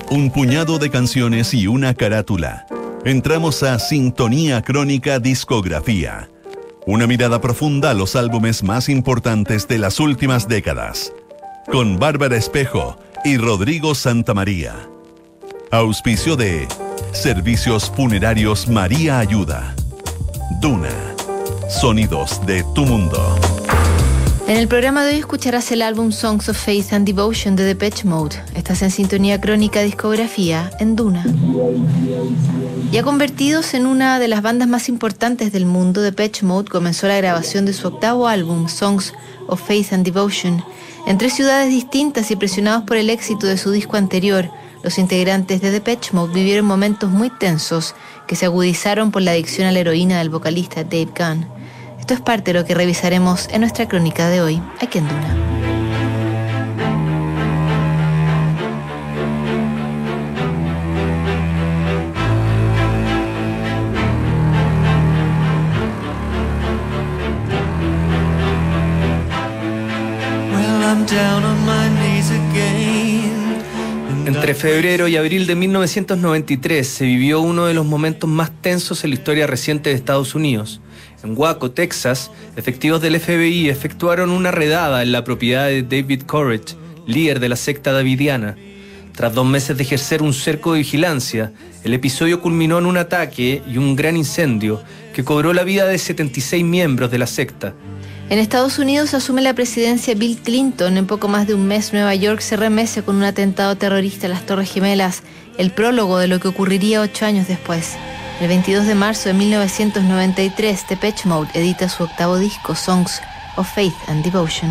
Un puñado de canciones y una carátula. Entramos a Sintonía Crónica Discografía. Una mirada profunda a los álbumes más importantes de las últimas décadas. Con Bárbara Espejo y Rodrigo Santamaría. Auspicio de Servicios Funerarios María Ayuda. Duna. Sonidos de tu mundo. En el programa de hoy escucharás el álbum Songs of Faith and Devotion de Depeche Mode. Estás en Sintonía Crónica Discografía en Duna. Ya convertidos en una de las bandas más importantes del mundo, Depeche Mode comenzó la grabación de su octavo álbum, Songs of Faith and Devotion, en 3 ciudades distintas y presionados por el éxito de su disco anterior. Los integrantes de Depeche Mode vivieron momentos muy tensos que se agudizaron por la adicción a la heroína del vocalista Dave Gunn. Esto es parte de lo que revisaremos en nuestra crónica de hoy, aquí en Duna. Entre febrero y abril de 1993 se vivió uno de los momentos más tensos en la historia reciente de Estados Unidos. En Waco, Texas, efectivos del FBI efectuaron una redada en la propiedad de David Koresh, líder de la secta davidiana. Tras 2 meses de ejercer un cerco de vigilancia, el episodio culminó en un ataque y un gran incendio que cobró la vida de 76 miembros de la secta. En Estados Unidos asume la presidencia Bill Clinton. En poco más de un mes, Nueva York se remece con un atentado terrorista a las Torres Gemelas, el prólogo de lo que ocurriría 8 años después. El 22 de marzo de 1993, Depeche Mode edita su octavo disco, Songs of Faith and Devotion.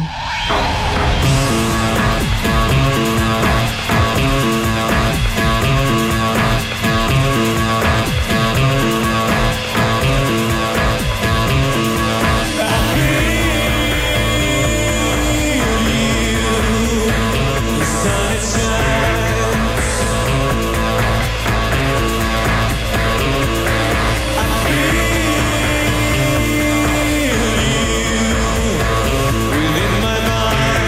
Within my mind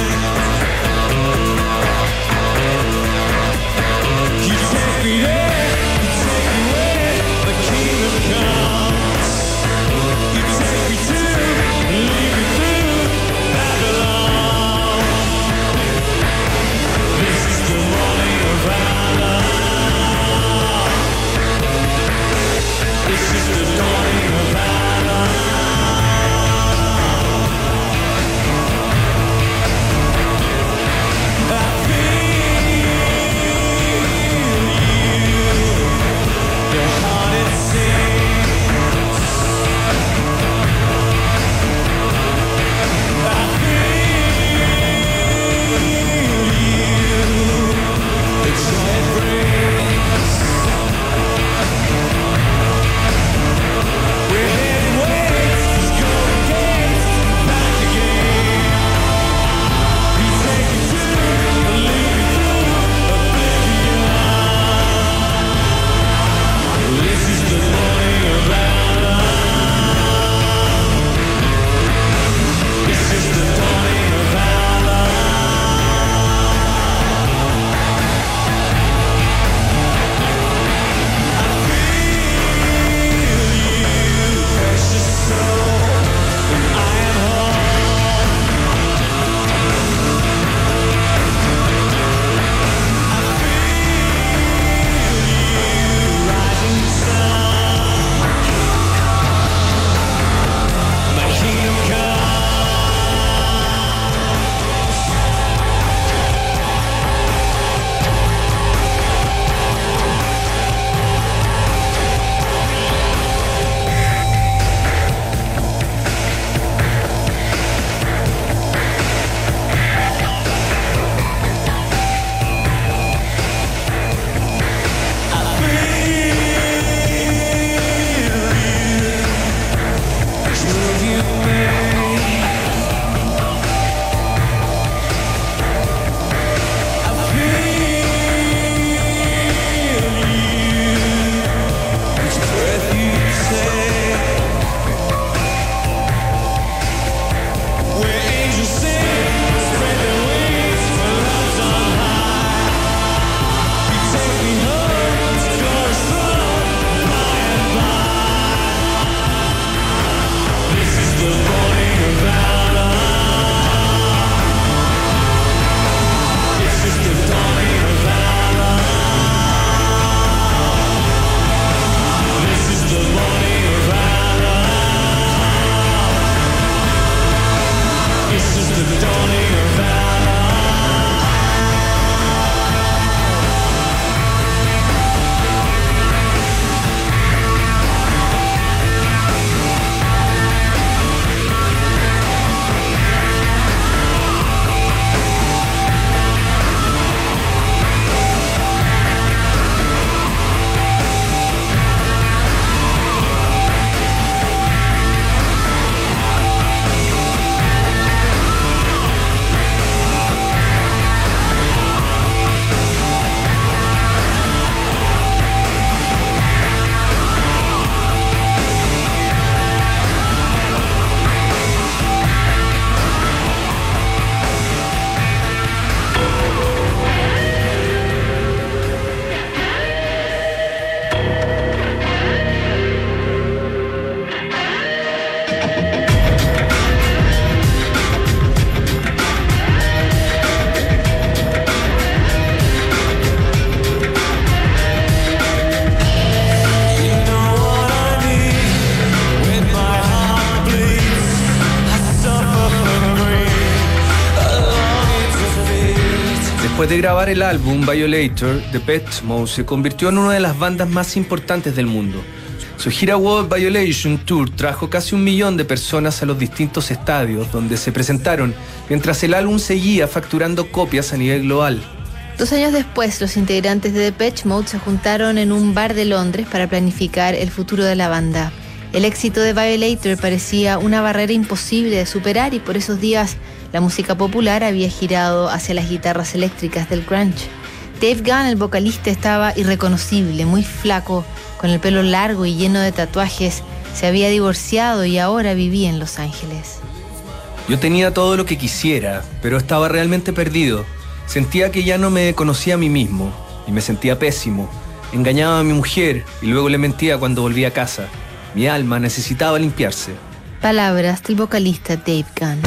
Después de grabar el álbum Violator, Depeche Mode se convirtió en una de las bandas más importantes del mundo. Su gira World Violation Tour trajo casi 1 millón de personas a los distintos estadios donde se presentaron, mientras el álbum seguía facturando copias a nivel global. 2 años después, los integrantes de Depeche Mode se juntaron en un bar de Londres para planificar el futuro de la banda. El éxito de Violator parecía una barrera imposible de superar y por esos días la música popular había girado hacia las guitarras eléctricas del grunge. Dave Gunn, el vocalista, estaba irreconocible, muy flaco, con el pelo largo y lleno de tatuajes. Se había divorciado y ahora vivía en Los Ángeles. Yo tenía todo lo que quisiera, pero estaba realmente perdido. Sentía que ya no me conocía a mí mismo y me sentía pésimo. Engañaba a mi mujer y luego le mentía cuando volvía a casa. Mi alma necesitaba limpiarse. Palabras del vocalista Dave Gunn.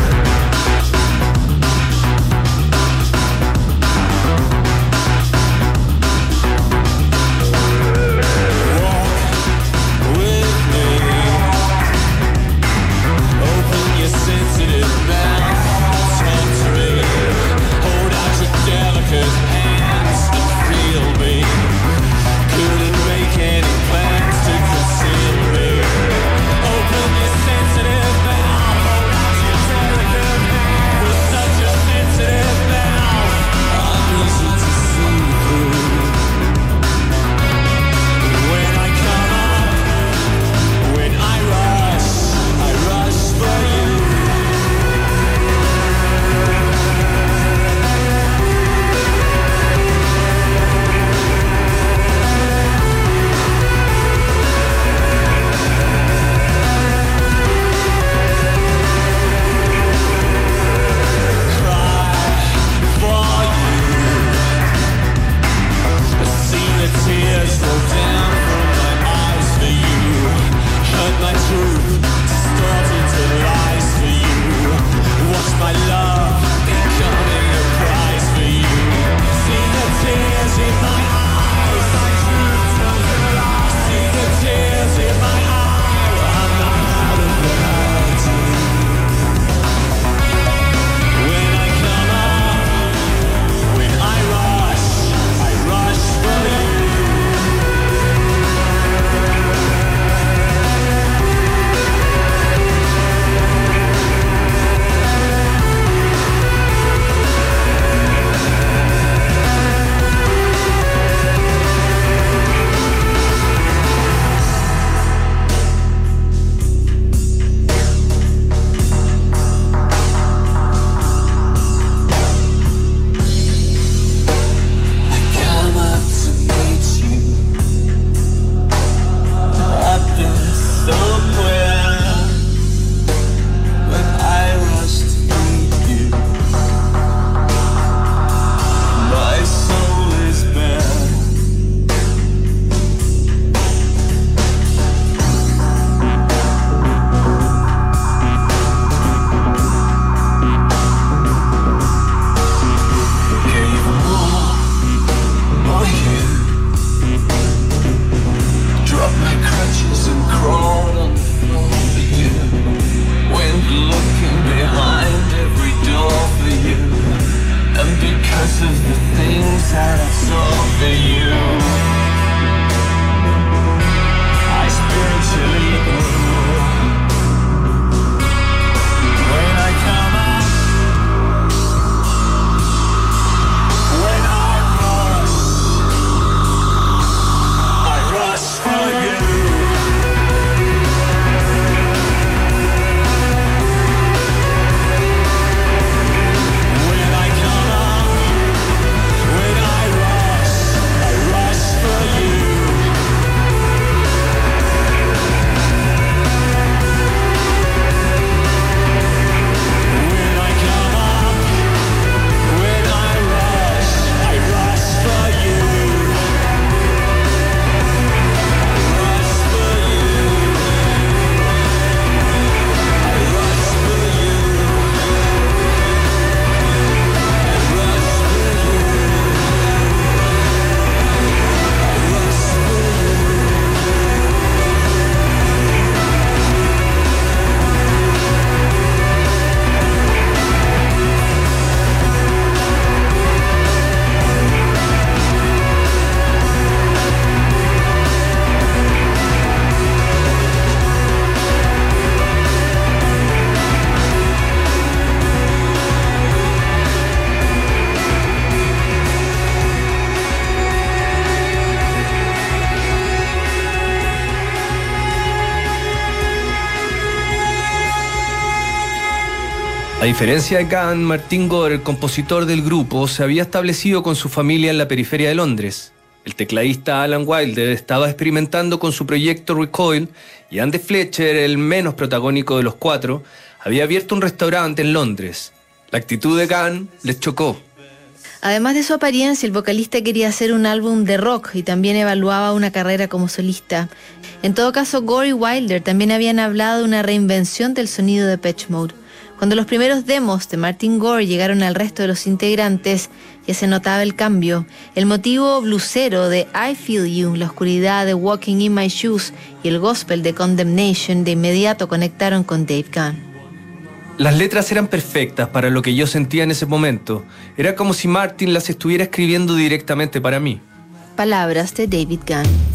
diferencia de Gunn, Martin Gore, el compositor del grupo, se había establecido con su familia en la periferia de Londres. El tecladista Alan Wilder estaba experimentando con su proyecto Recoil y Andy Fletcher, el menos protagónico de los cuatro, había abierto un restaurante en Londres. La actitud de Gunn les chocó. Además de su apariencia, el vocalista quería hacer un álbum de rock y también evaluaba una carrera como solista. En todo caso, Gore y Wilder también habían hablado de una reinvención del sonido de Depeche Mode. Cuando los primeros demos de Martin Gore llegaron al resto de los integrantes, ya se notaba el cambio. El motivo bluesero de I Feel You, la oscuridad de Walking in My Shoes y el gospel de Condemnation de inmediato conectaron con Dave Gunn. Las letras eran perfectas para lo que yo sentía en ese momento. Era como si Martin las estuviera escribiendo directamente para mí. Palabras de David Gunn.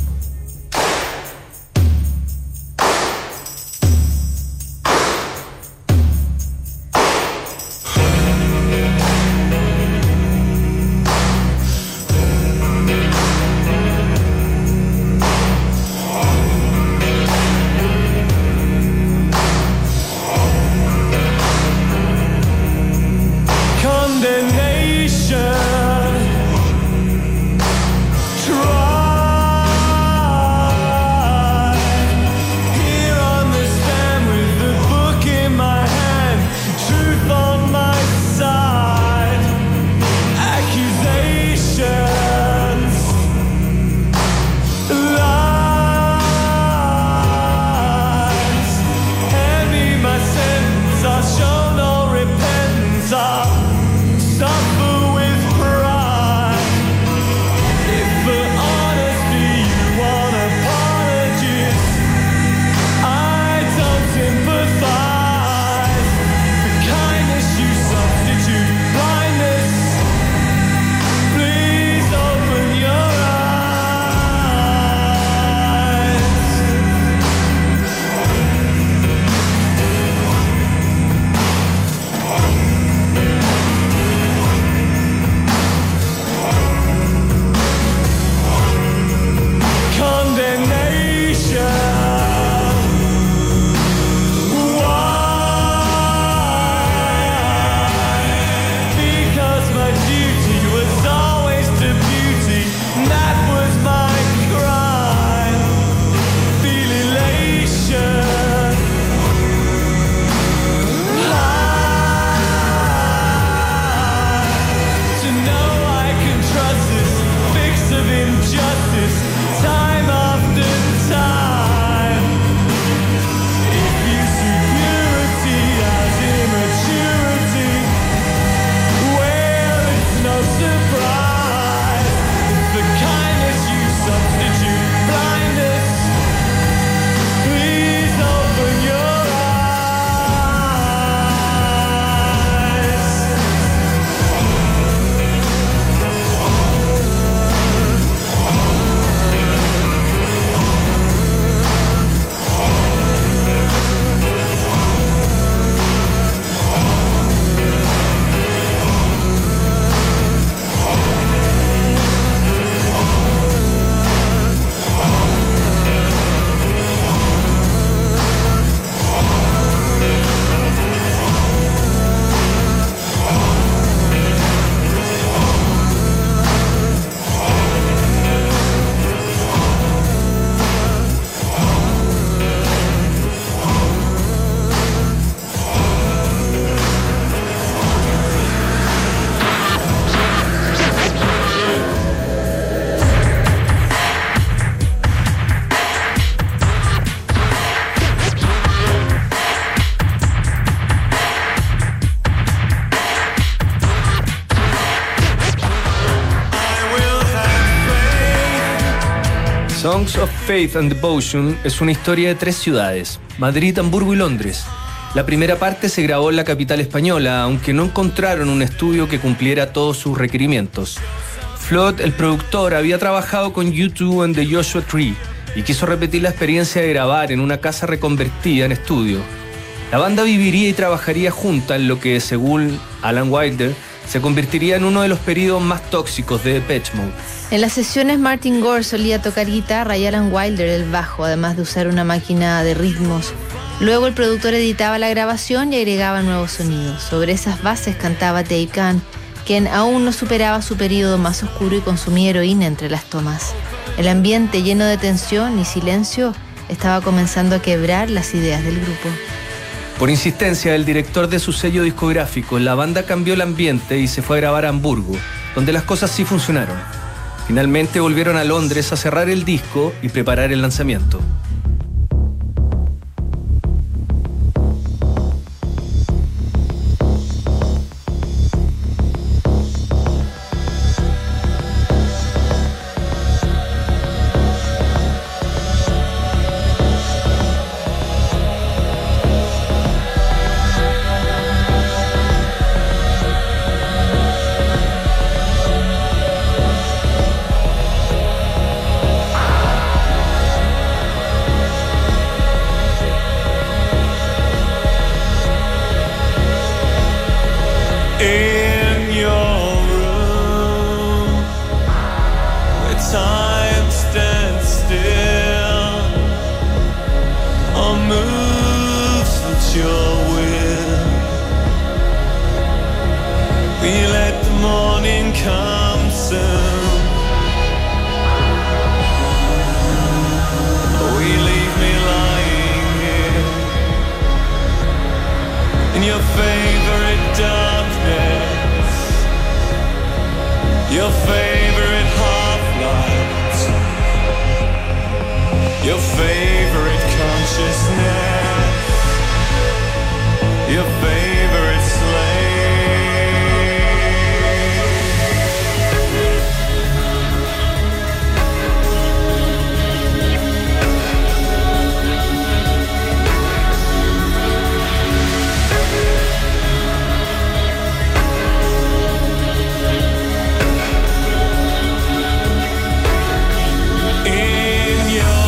Songs of Faith and Devotion es una historia de 3 ciudades, Madrid, Hamburgo y Londres. La primera parte se grabó en la capital española, aunque no encontraron un estudio que cumpliera todos sus requerimientos. Flood, el productor, había trabajado con U2 en The Joshua Tree y quiso repetir la experiencia de grabar en una casa reconvertida en estudio. La banda viviría y trabajaría junta en lo que, según Alan Wilder, se convertiría en uno de los periodos más tóxicos de Depeche Mode. En las sesiones Martin Gore solía tocar guitarra y Alan Wilder el bajo, además de usar una máquina de ritmos. Luego el productor editaba la grabación y agregaba nuevos sonidos. Sobre esas bases cantaba Dave Gahan, quien aún no superaba su periodo más oscuro y consumía heroína entre las tomas. El ambiente lleno de tensión y silencio estaba comenzando a quebrar las ideas del grupo. Por insistencia del director de su sello discográfico, la banda cambió el ambiente y se fue a grabar a Hamburgo, donde las cosas sí funcionaron. Finalmente volvieron a Londres a cerrar el disco y preparar el lanzamiento.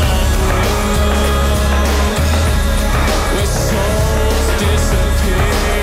Disappear.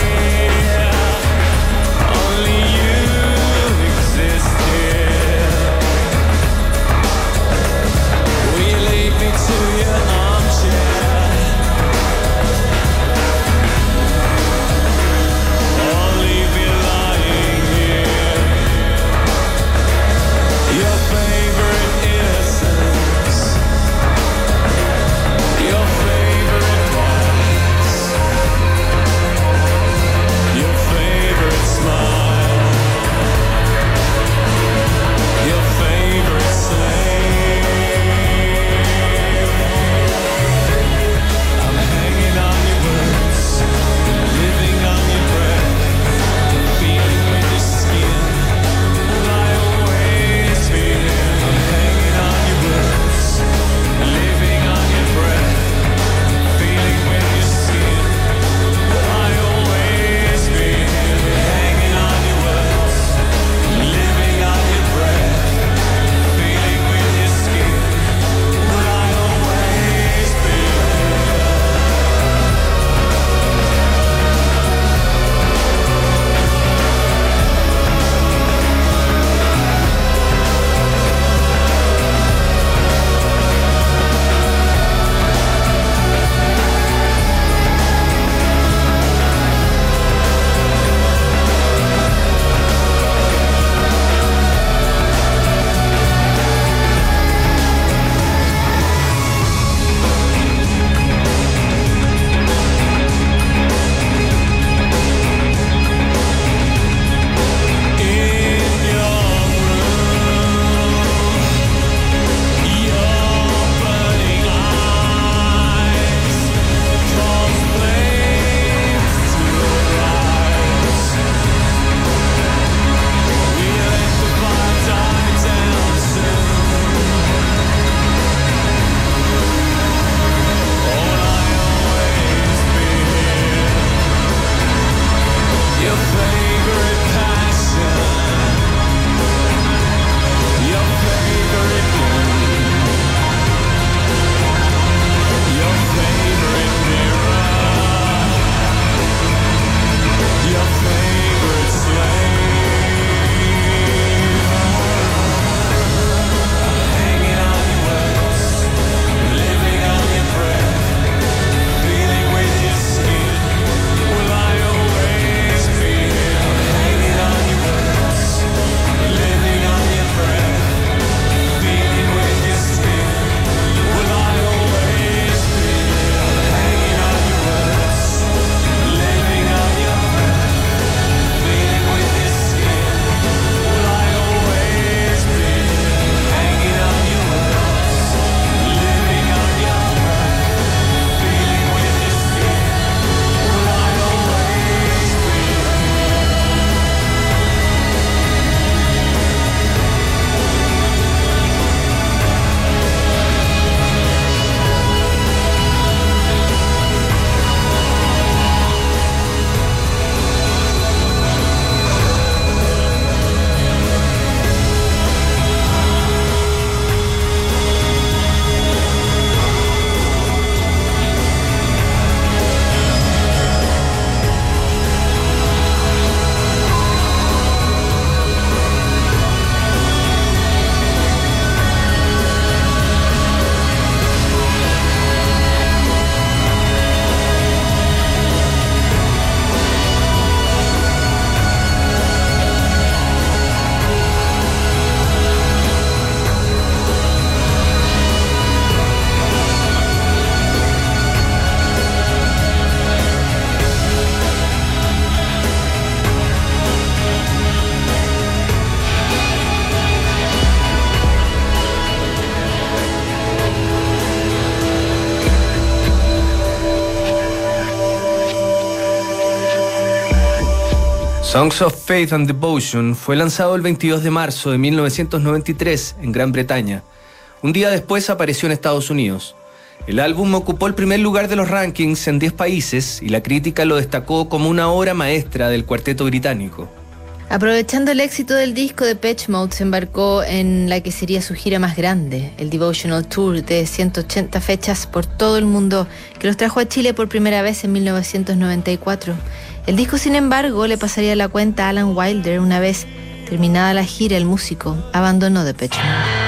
Songs of Faith and Devotion fue lanzado el 22 de marzo de 1993 en Gran Bretaña. Un día después apareció en Estados Unidos. El álbum ocupó el primer lugar de los rankings en 10 países y la crítica lo destacó como una obra maestra del cuarteto británico. Aprovechando el éxito del disco, Depeche Mode se embarcó en la que sería su gira más grande, el Devotional Tour de 180 fechas por todo el mundo, que los trajo a Chile por primera vez en 1994. El disco, sin embargo, le pasaría la cuenta a Alan Wilder. Una vez terminada la gira, el músico abandonó Depeche Mode.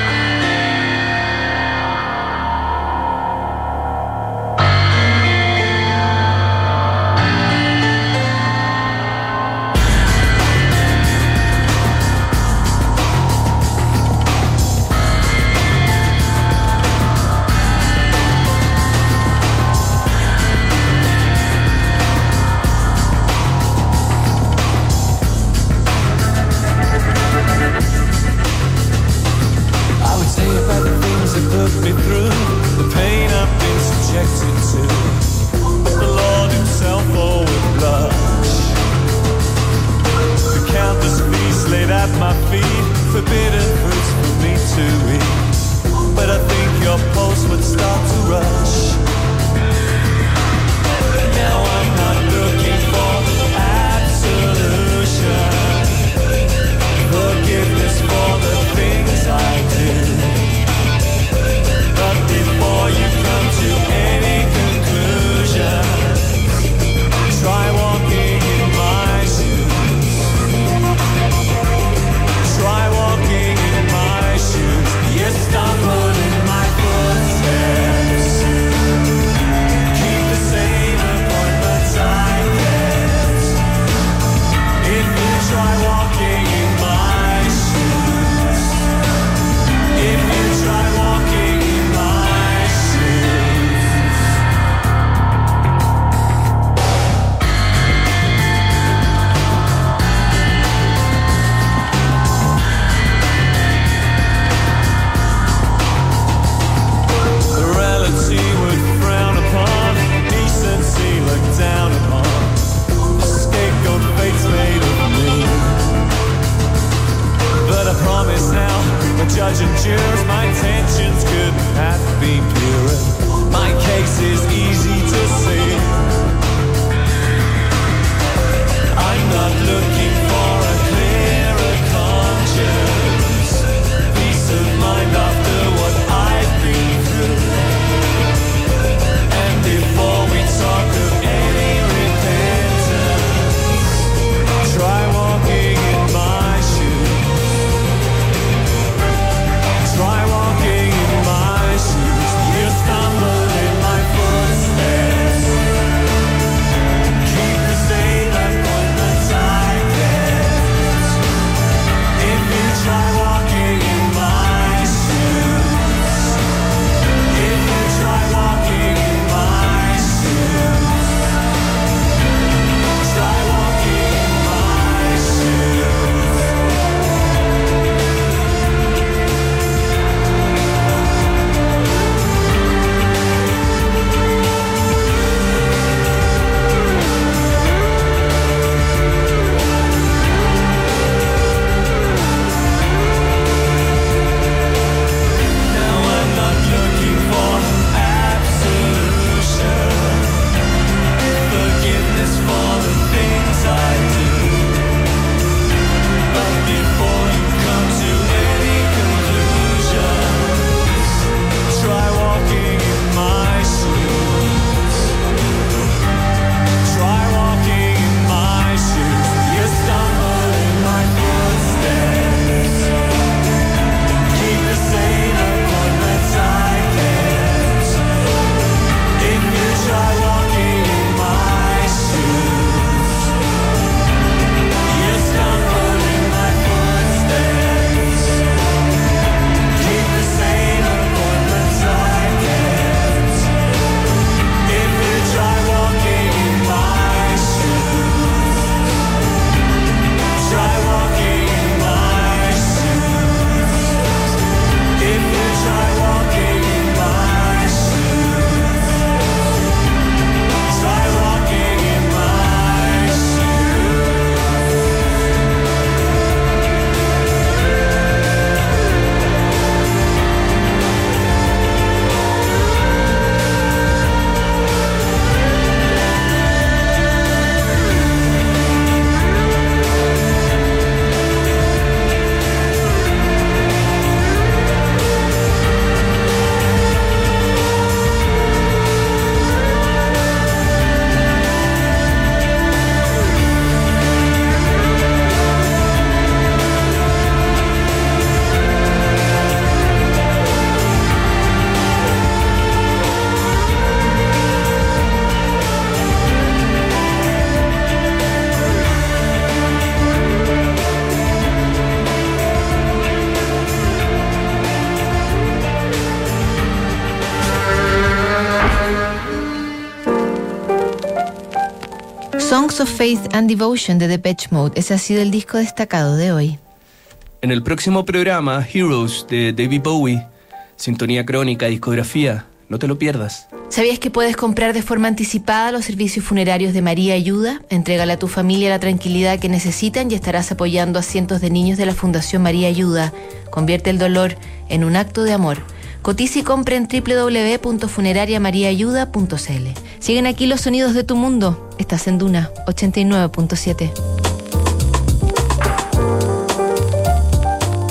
Songs of Faith and Devotion de Depeche Mode. Ese ha sido el disco destacado de hoy. En el próximo programa, Heroes de David Bowie, sintonía crónica, discografía. No te lo pierdas. ¿Sabías que puedes comprar de forma anticipada los servicios funerarios de María Ayuda? Entrégale a tu familia la tranquilidad que necesitan y estarás apoyando a cientos de niños de la Fundación María Ayuda. Convierte el dolor en un acto de amor. Cotiza y compra en www.funerariamariaayuda.cl. Siguen aquí los sonidos de tu mundo. Estás en Duna 89.7.